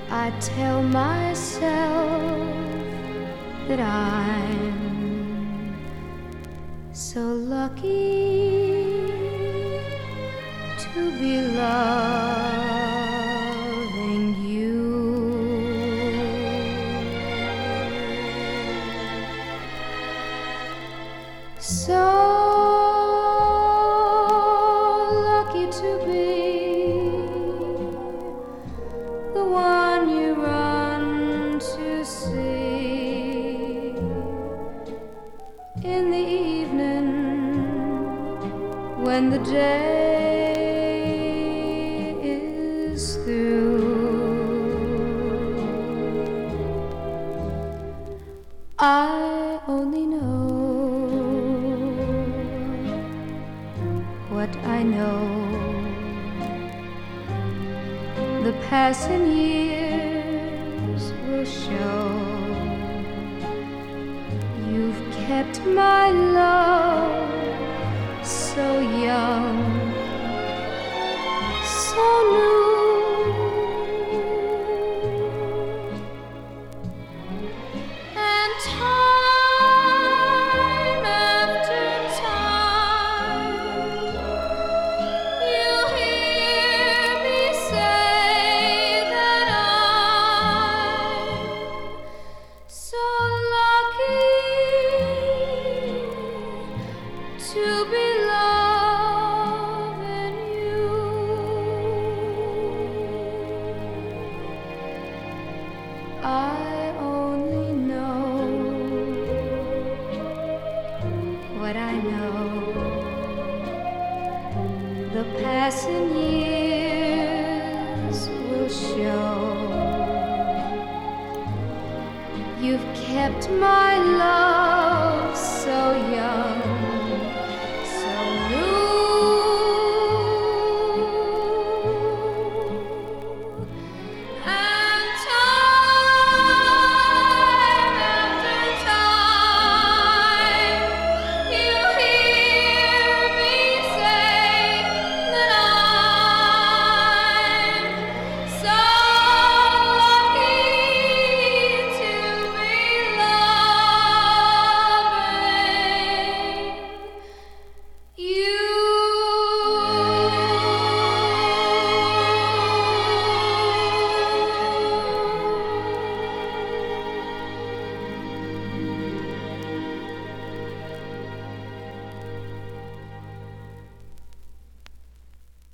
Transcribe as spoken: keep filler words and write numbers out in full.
I tell myself that I'm so lucky to be loving you. So lucky to be the one you run to see in the evening when the day is through. I only know what I know. The passing years will show. You've kept my love so young, so new. And time after time you'll hear me say that I'm so lucky to be loving you. I only know what I know. The passing years will show. You've kept my love so young,